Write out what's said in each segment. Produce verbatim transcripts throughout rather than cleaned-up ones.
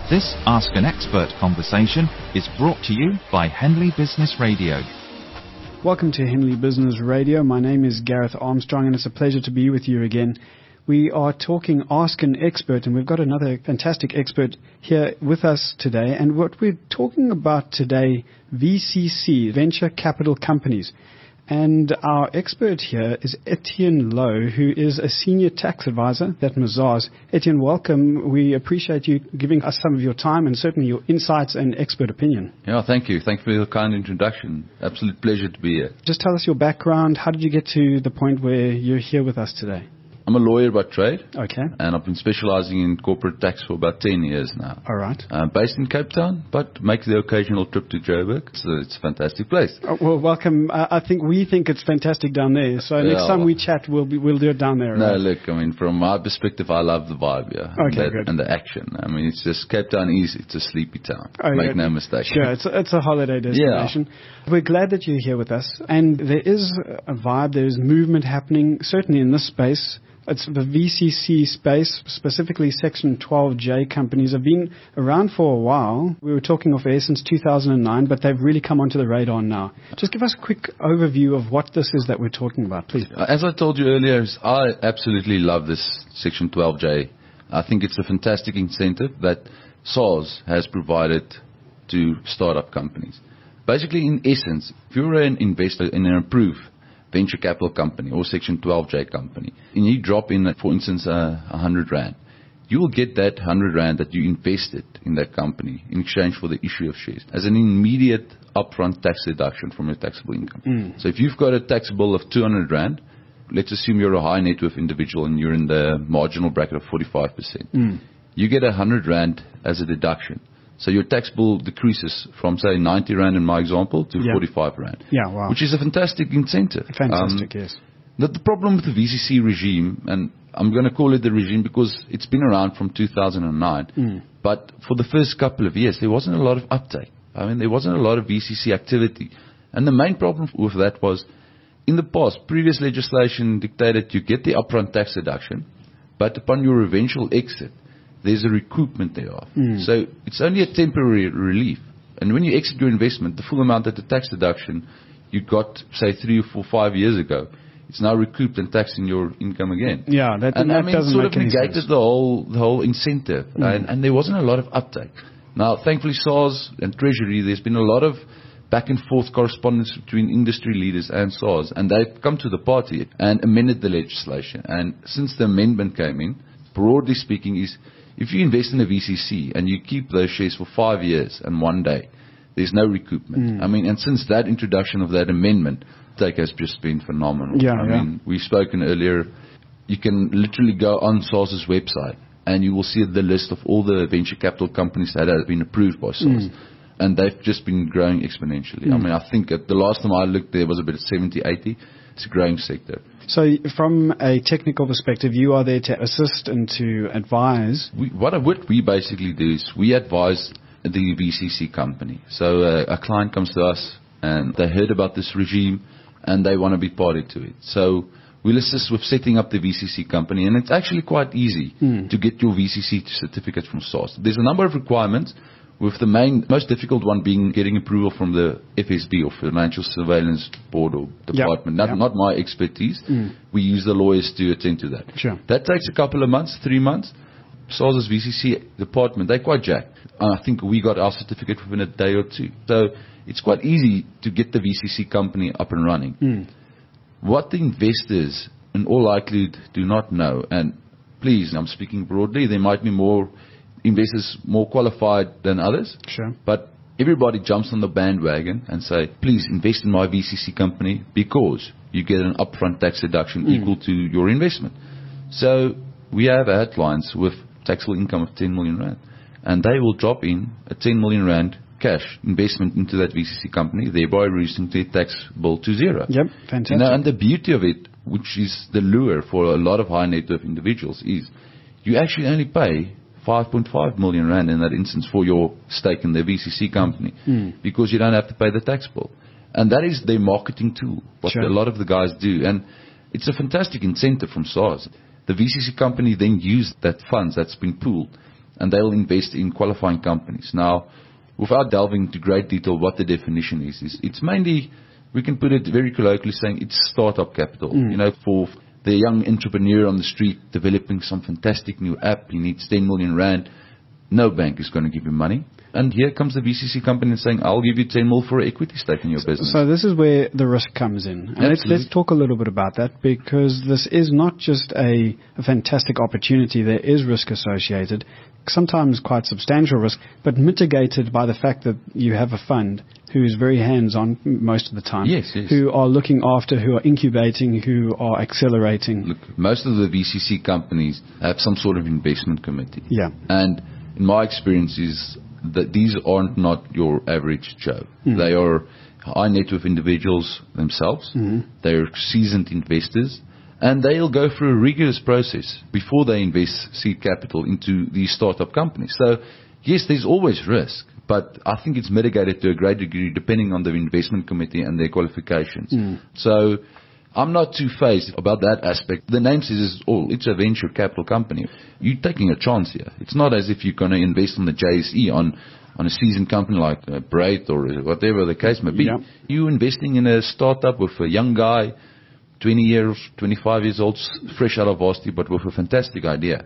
This Ask an Expert conversation is brought to you by Henley Business Radio. Welcome to Henley Business Radio. My name is Gareth Armstrong, and it's a pleasure to be with you again. We are talking Ask an Expert, and we've got another fantastic expert here with us today. And what we're talking about today, V C C, Venture Capital Companies. And our expert here is Etienne Lowe, who is a senior tax advisor at Mazars. Etienne, welcome. We appreciate you giving us some of your time and certainly your insights and expert opinion. Yeah, thank you. Thank you for your kind introduction. Absolute pleasure to be here. Just tell us your background. How did you get to the point where you're here with us today? I'm a lawyer by trade. Okay. And I've been specializing in corporate tax for about ten years now. All right. Uh, based in Cape Town, but make the occasional trip to Joburg. It's a, it's a fantastic place. Oh, well, welcome. Uh, I think we think it's fantastic down there. So yeah, next time we chat, we'll be, we'll do it down there. No, right? look, I mean, from my perspective, I love the vibe, yeah. Okay, and, that, good. and the action. I mean, it's just Cape Town is, it's a sleepy town. Oh, make yeah. no mistake. Sure, it's a, it's a holiday destination. Yeah. We're glad that you're here with us. And there is a vibe, there is movement happening, certainly in this space. It's the V C C space, specifically Section twelve J companies have been around for a while. We were talking off air since two thousand nine, but they've really come onto the radar now. Just give us a quick overview of what this is that we're talking about, please. As I told you earlier, I absolutely love this Section twelve J. I think it's a fantastic incentive that SARS has provided to startup companies. Basically, in essence, if you're an investor in an approved venture capital company or Section twelve J company, and you drop in, for instance, a uh, hundred rand, you will get that hundred rand that you invested in that company in exchange for the issue of shares as an immediate upfront tax deduction from your taxable income. Mm. So if you've got a tax bill of two hundred rand, let's assume you're a high net worth individual and you're in the marginal bracket of forty-five percent. Mm. You get a hundred rand as a deduction. So your tax bill decreases from, say, ninety rand in my example to yeah. forty-five rand. Yeah, wow. Which is a fantastic incentive. Fantastic, um, yes. The, the problem with the V C C regime, and I'm going to call it the regime because it's been around from two thousand nine, mm. but for the first couple of years, there wasn't a lot of uptake. I mean, there wasn't a lot of V C C activity. And the main problem with that was, in the past, previous legislation dictated you get the upfront tax deduction, but upon your eventual exit, there's a recoupment thereof. Mm. So it's only a temporary relief. And when you exit your investment, the full amount of the tax deduction you got, say, three or four, five years ago, it's now recouped and taxed in your income again. Yeah, that, and that I mean, doesn't it sort make of any negated sense. the whole the whole incentive, mm. and, and there wasn't a lot of uptake. Now, thankfully, SARS and Treasury, there's been a lot of back and forth correspondence between industry leaders and SARS, and they've come to the party and amended the legislation. And since the amendment came in, broadly speaking, is if you invest in a V C C and you keep those shares for five years and one day, there's no recoupment. Mm. I mean, and since that introduction of that amendment, take has just been phenomenal. Yeah, I yeah. mean, we've spoken earlier. You can literally go on SARS's website and you will see the list of all the venture capital companies that have been approved by SARS. Mm. And they've just been growing exponentially. Mm. I mean, I think at the last time I looked, there was about seventy, eighty. It's a growing sector. So from a technical perspective, you are there to assist and to advise. We, what, what we basically do is we advise the V C C company. So uh, a client comes to us and they heard about this regime and they want to be party to it. So we'll assist with setting up the V C C company, and it's actually quite easy mm. to get your V C C certificate from SARS. There's a number of requirements, with the main, most difficult one being getting approval from the F S B or Financial Surveillance Board or Department. Yep. Not, Yep. not my expertise. Mm. We use the lawyers to attend to that. Sure. That takes a couple of months, three months. SARS's V C C department, they're quite jacked. And I think we got our certificate within a day or two. So it's quite easy to get the V C C company up and running. Mm. What the investors in all likelihood do not know, and please, I'm speaking broadly, there might be more investors more qualified than others. Sure. But everybody jumps on the bandwagon and say, please invest in my V C C company because you get an upfront tax deduction mm. equal to your investment. So we have had clients with taxable income of ten million rand, and they will drop in a ten million rand cash investment into that V C C company, thereby reducing their tax bill to zero. Yep, fantastic. You know, and the beauty of it, which is the lure for a lot of high net worth individuals, is you actually only pay five point five million rand in that instance for your stake in the V C C company mm. because you don't have to pay the tax bill. And that is their marketing tool, what sure. a lot of the guys do. And it's a fantastic incentive from SARS. The V C C company then used that funds that's been pooled and they'll invest in qualifying companies. Now, without delving into great detail what the definition is, is it's mainly, we can put it very colloquially saying it's startup capital. Mm. You know, for the young entrepreneur on the street developing some fantastic new app, he needs ten million rand. No bank is going to give him money. And here comes the V C C company saying, I'll give you ten mil for an equity stake in your business. So this is where the risk comes in. And let's, let's talk a little bit about that, because this is not just a, a fantastic opportunity. There is risk associated, sometimes quite substantial risk, but mitigated by the fact that you have a fund who is very hands-on most of the time, yes, yes. who are looking after, who are incubating, who are accelerating. Look, most of the V C C companies have some sort of investment committee. Yeah. And in my experience is that these aren't not your average Joe. Mm. They are high net worth individuals themselves. Mm-hmm. They're seasoned investors. And they'll go through a rigorous process before they invest seed capital into these startup companies. So, yes, there's always risk, but I think it's mitigated to a great degree depending on the investment committee and their qualifications. Mm. So, I'm not too phased about that aspect. The name says it's all. It's a venture capital company. You're taking a chance here. It's not as if you're going to invest on the J S E on, on a seasoned company like uh, Braid or whatever the case may be. Yeah. You're investing in a startup with a young guy, twenty years, twenty-five years old, fresh out of varsity, but with a fantastic idea.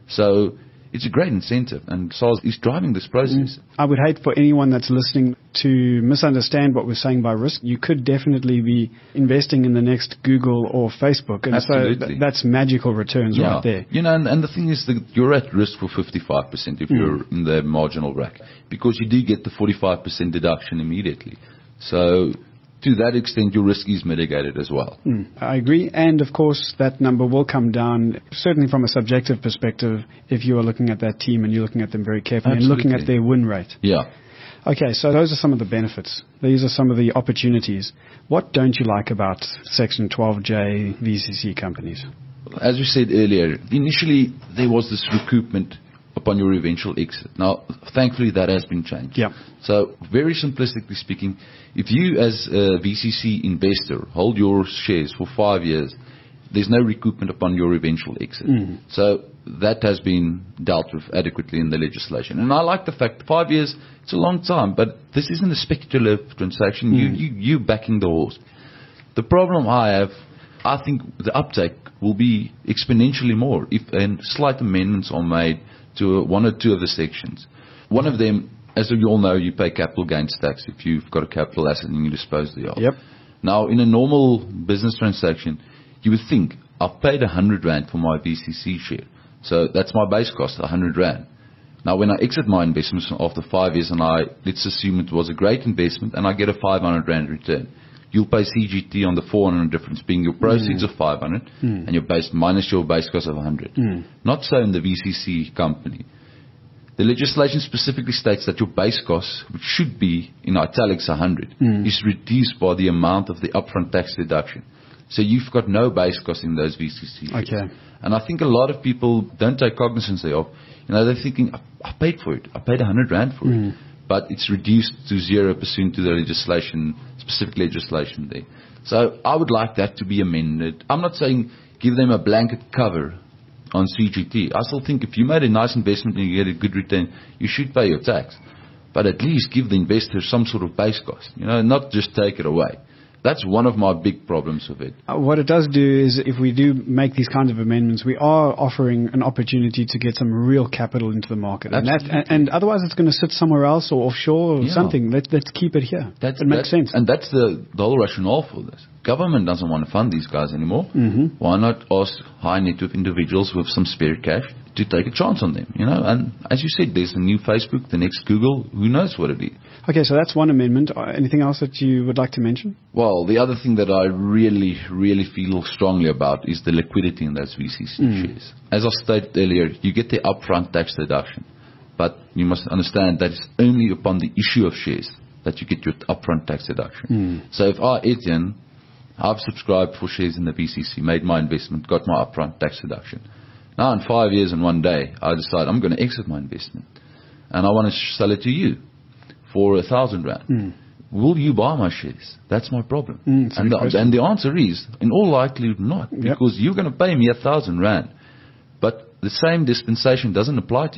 So it's a great incentive, and S A R S is driving this process. Mm. I would hate for anyone that's listening to misunderstand what we're saying by risk. You could definitely be investing in the next Google or Facebook, and Absolutely. so th- that's magical returns yeah. right there. You know, and, and the thing is that you're at risk for fifty-five percent if mm. you're in the marginal rack, because you do get the forty-five percent deduction immediately. So to that extent, your risk is mitigated as well. Mm, I agree. And, of course, that number will come down, certainly from a subjective perspective, if you are looking at that team and you're looking at them very carefully Absolutely. and looking at their win rate. Yeah. Okay, so those are some of the benefits. These are some of the opportunities. What don't you like about Section twelve J V C C companies? As we said earlier, initially there was this recoupment upon your eventual exit. Now, thankfully, that has been changed. Yeah. So, very simplistically speaking, if you as a V C C investor hold your shares for five years, there's no recoupment upon your eventual exit. Mm. So, that has been dealt with adequately in the legislation. And I like the fact that five years, it's a long time, but this isn't a speculative transaction. Mm. You, you, you backing the horse. The problem I have, I think the uptake will be exponentially more if and slight amendments are made to one or two of the sections. One of them, as you all know, you pay capital gains tax if you've got a capital asset and you dispose thereof. Yep. Now, in a normal business transaction, you would think, I've paid one hundred rand for my V C C share. So that's my base cost, one hundred rand. Now, when I exit my investments after five years and I, let's assume it was a great investment and I get a five hundred rand return, you'll pay C G T on the four hundred difference, being your proceeds mm. of five hundred mm. and your base minus your base cost of one hundred. Mm. Not so in the V C C company. The legislation specifically states that your base cost, which should be in italics one hundred, mm. is reduced by the amount of the upfront tax deduction. So you've got no base cost in those V C Cs. Okay. And I think a lot of people don't take cognizance thereof. You know, they're thinking, I, I paid for it. I paid one hundred rand for mm. it. But it's reduced to zero percent to the legislation, specific legislation there. So I would like that to be amended. I'm not saying give them a blanket cover on C G T. I still think if you made a nice investment and you get a good return, you should pay your tax. But at least give the investor some sort of base cost, you know, not just take it away. That's one of my big problems with it. Uh, what it does do is if we do make these kinds of amendments, we are offering an opportunity to get some real capital into the market. And, that, and, and otherwise it's going to sit somewhere else or offshore or yeah. something. Let, let's keep it here. That's, it makes sense. And that's the, the whole rationale for this. Government doesn't want to fund these guys anymore. Mm-hmm. Why not ask high net worth individuals with some spare cash to take a chance on them, you know? And as you said, there's the new Facebook, the next Google, who knows what it is. Okay, so that's one amendment. Uh, anything else that you would like to mention? Well, the other thing that I really, really feel strongly about is the liquidity in those V C C mm. shares. As I stated earlier, you get the upfront tax deduction, but you must understand that it's only upon the issue of shares that you get your upfront tax deduction. Mm. So if I, Etienne, I've subscribed for shares in the V C C, made my investment, got my upfront tax deduction. Now in five years and one day, I decide I'm going to exit my investment and I want to sell it to you for a thousand rand. Mm. Will you buy my shares? That's my problem. Mm, and, the, and the answer is, in all likelihood, not, because yep. you're going to pay me a thousand rand, but the same dispensation doesn't apply to you.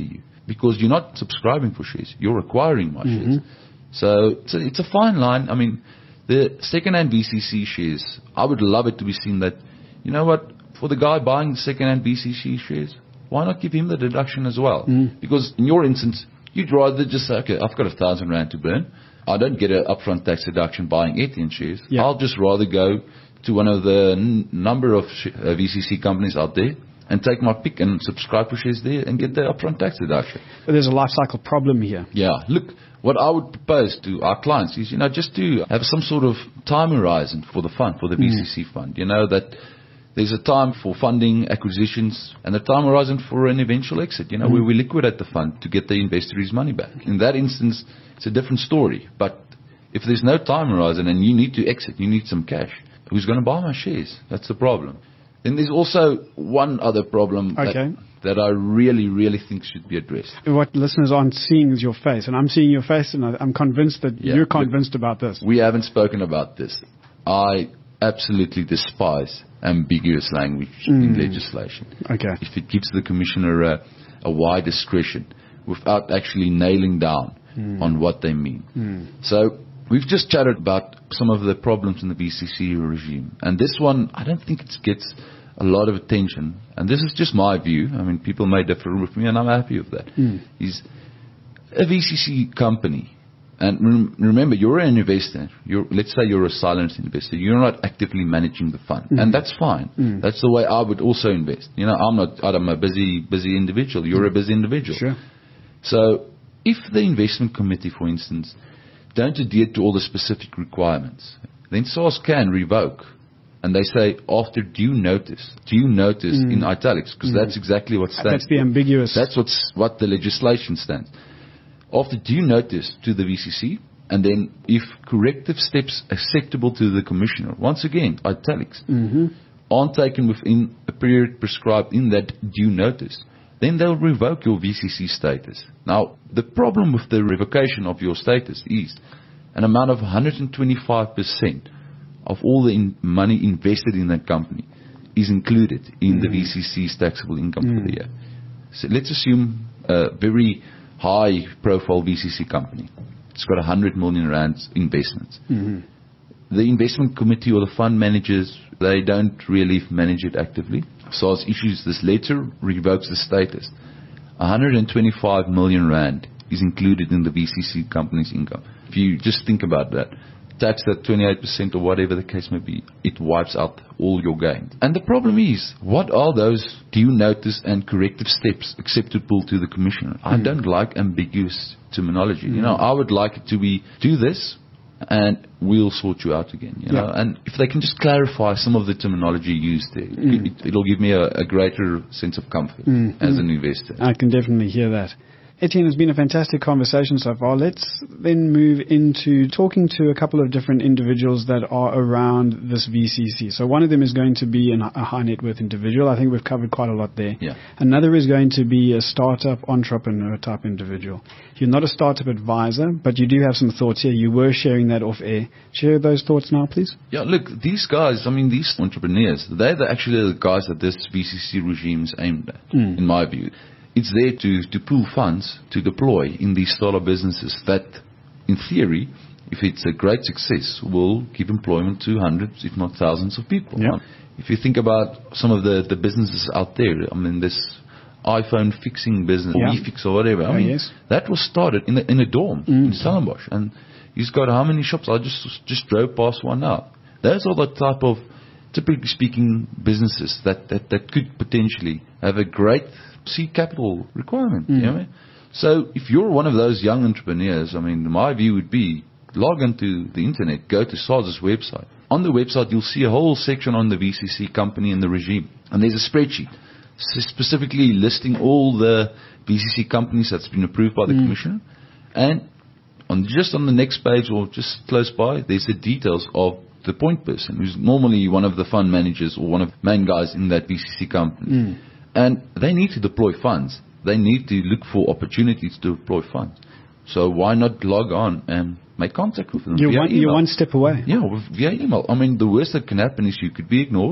because you're not subscribing for shares. You're acquiring my Mm-hmm. shares. So it's a, it's a fine line. I mean, the second-hand V C C shares, I would love it to be seen that, you know what, for the guy buying the second-hand V C C shares, why not give him the deduction as well? Mm. Because in your instance, you'd rather just say, okay, I've got a thousand rand to burn. I don't get an upfront tax deduction buying Etienne shares. Yeah. I'll just rather go to one of the n- number of sh- uh, V C C companies out there and take my pick and subscribe for shares there and get the upfront tax deduction. But there's a life cycle problem here. Yeah, look, what I would propose to our clients is, you know, just to have some sort of time horizon for the fund, for the V C C Mm. fund. You know, that there's a time for funding, acquisitions, and a time horizon for an eventual exit, you know, Mm. where we liquidate the fund to get the investor his money back. In that instance, it's a different story. But if there's no time horizon and you need to exit, you need some cash, who's going to buy my shares? That's the problem. Then there's also one other problem Okay. that, that I really, really think should be addressed. What listeners aren't seeing is your face, and I'm seeing your face, and I- I'm convinced that Yeah, you're look- convinced about this. We haven't spoken about this. I absolutely despise ambiguous language in Mm. legislation. Okay. If it gives the commissioner a, a wide discretion without actually nailing down Mm. on what they mean. Mm. So we've just chatted about some of the problems in the V C C regime. And this one, I don't think it gets a lot of attention. And this is just my view. I mean, people may differ with me, and I'm happy with that. Mm. Is a V C C company. And rem- remember, you're an investor. You're, let's say you're a silent investor. You're not actively managing the fund. Mm. And that's fine. Mm. That's the way I would also invest. You know, I'm not, I'm a busy, busy individual. You're a busy individual. Sure. So if the investment committee, for instance, don't adhere to all the specific requirements, then SARS can revoke. And they say, after due notice, due notice Mm. in italics, because Mm. that's exactly what stands. That's the ambiguous. That's what's, what the legislation stands. After due notice to the V C C, and then if corrective steps acceptable to the commissioner, once again, italics, Mm-hmm. aren't taken within a period prescribed in that due notice, then they'll revoke your V C C status. Now, the problem with the revocation of your status is an amount of one hundred twenty-five percent of all the in money invested in that company is included in Mm. the V C C's taxable income Mm. for the year. So let's assume a very high-profile V C C company. It's got one hundred million rand investments. Mm-hmm. The investment committee or the fund managers, they don't really manage it actively. SARS issues this letter, revokes the status. one hundred twenty-five million rand is included in the V C C company's income. If you just think about that, tax that twenty-eight percent or whatever the case may be, it wipes out all your gains. And the problem is, what are those due notice and corrective steps acceptable to the commissioner? Mm. I don't like ambiguous terminology. Mm. You know, I would like it to be, do this, and we'll sort you out again. You know, Yeah. and if they can just clarify some of the terminology used there, Mm. it, it'll give me a, a greater sense of comfort Mm. as Mm. an investor. I can definitely hear that. Etienne, it's been a fantastic conversation so far. Let's then move into talking to a couple of different individuals that are around this V C C. So one of them is going to be an, a high net worth individual. I think we've covered quite a lot there. Yeah. Another is going to be a startup entrepreneur type individual. You're not a startup advisor, but you do have some thoughts here. You were sharing that off air. Share those thoughts now, please. Yeah, look, these guys, I mean, these entrepreneurs, they're the, actually the guys that this V C C regime is aimed at, Mm. in my view. It's there to, to pool funds to deploy in these startup businesses that, in theory, if it's a great success, will give employment to hundreds, if not thousands of people. Yeah. If you think about some of the, the businesses out there, I mean, this iPhone fixing business, Yeah. eFix or whatever, I Oh, mean, yes. that was started in a, in a dorm Mm. in Stellenbosch. And he's got how many shops? I just just drove past one now. Those are the type of, typically speaking, businesses that, that, that could potentially have a great seed capital requirement. Mm. You know what I mean? So if you're one of those young entrepreneurs, I mean, my view would be log into the internet, go to SARS's website. On the website, you'll see a whole section on the V C C company and the regime. And there's a spreadsheet specifically listing all the V C C companies that's been approved by the Mm. commissioner. And on just on the next page or just close by, there's the details of the point person, who's normally one of the fund managers or one of the main guys in that V C C company. Mm. And they need to deploy funds. They need to look for opportunities to deploy funds. So why not log on and make contact with them You're via one, email? you're one step away. Yeah, with- via email. I mean, the worst that can happen is you could be ignored,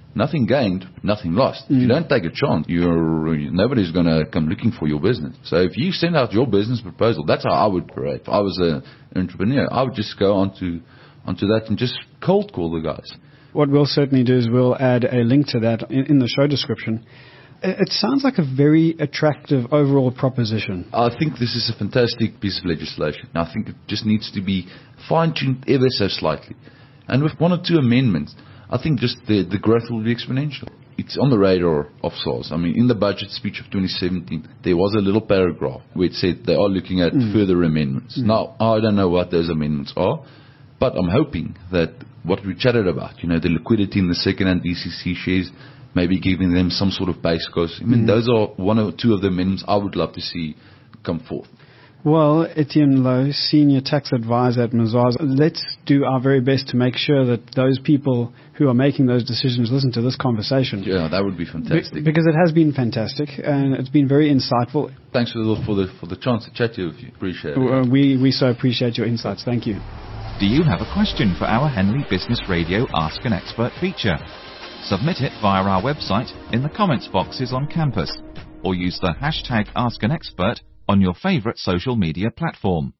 nothing gained, nothing lost. Mm. If you don't take a chance, you're, nobody's going to come looking for your business. So if you send out your business proposal, that's how I would operate. If I was an entrepreneur, I would just go onto, onto that and just cold call the guys. What we'll certainly do is we'll add a link to that in, in the show description. It sounds like a very attractive overall proposition. I think this is a fantastic piece of legislation. I think it just needs to be fine-tuned ever so slightly. And with one or two amendments, I think just the, the growth will be exponential. It's on the radar of SARS. I mean, in the budget speech of twenty seventeen, there was a little paragraph where it said they are looking at mm. further amendments. Mm. Now, I don't know what those amendments are, but I'm hoping that what we chatted about, you know, the liquidity in the second-hand D C C shares, maybe giving them some sort of base cost. I mean, mm. those are one or two of the amendments I would love to see come forth. Well, Etienne Lowe, Senior Tax Advisor at Mazars, let's do our very best to make sure that those people who are making those decisions listen to this conversation. Yeah, that would be fantastic. Be- because it has been fantastic and it's been very insightful. Thanks for the, for the, for the chance to chat to you with you. Appreciate it. Uh, we, we so appreciate your insights. Thank you. Do you have a question for our Henley Business Radio Ask an Expert feature? Submit it via our website in the comments boxes on campus, or use the hashtag Ask an Expert on your favourite social media platform.